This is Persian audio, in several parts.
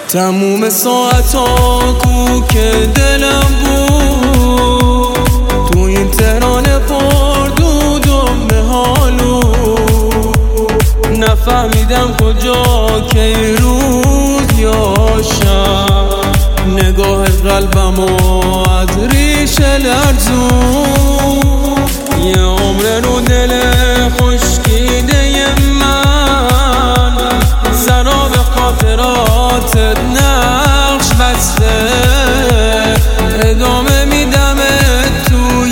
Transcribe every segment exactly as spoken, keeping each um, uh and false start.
تموم ساعتا کو که دلم بود تو این تهران پر دود و محالو، نفهمیدم کجا که روز یا شب نگاه قلبمو از ریشه لرزون. یه عمر رو دل خشکیده من سراب خاطراتت نقش بسته، ادامه میدم توی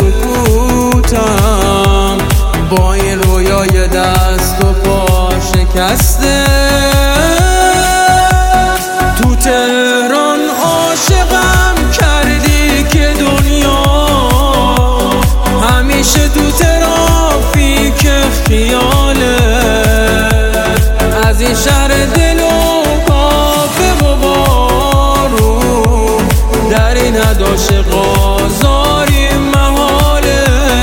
سکوتم با این رویای دست و پا شکسته. تو تهران عاشقم کردی که دنیا همیشه تو ترافیک خیاله، از این شهر دل و کافه و بارون در این نداشت غازاری محاله،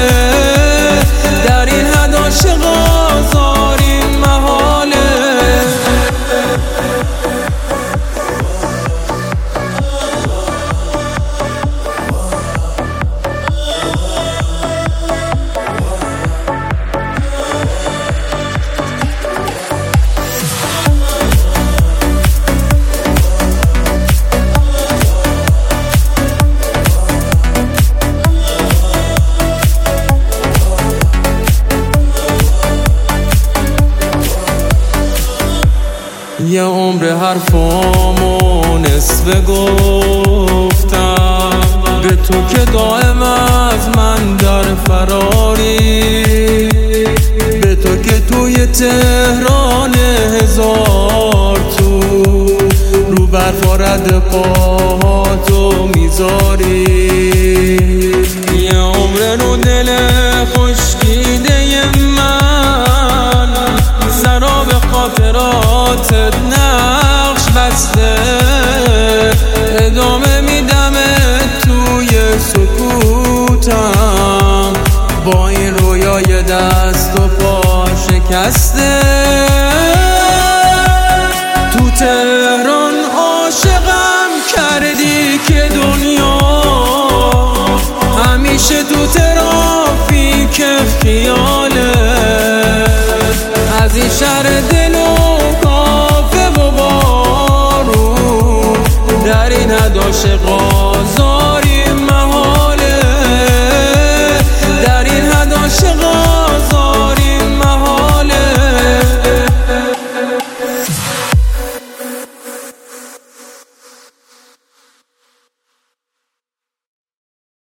در این نداشت غازاری محاله. یه عمر حرفامو نصفه گفتم به تو که دائم از من در فراری، به تو که توی تهران هزار تو رو برف و رد پاهاتو میذاری. یه عمر رو دل خشکیده من سراب خاطراتت نقش بسته، ادامه میدم توی سکوتم با این رویای دست و پا شکسته. تو تهران عاشقم کردی که دنیا همیشه تو ترافیک خیاله، از این شهر دل و کافه و بارون در این نداشت غازار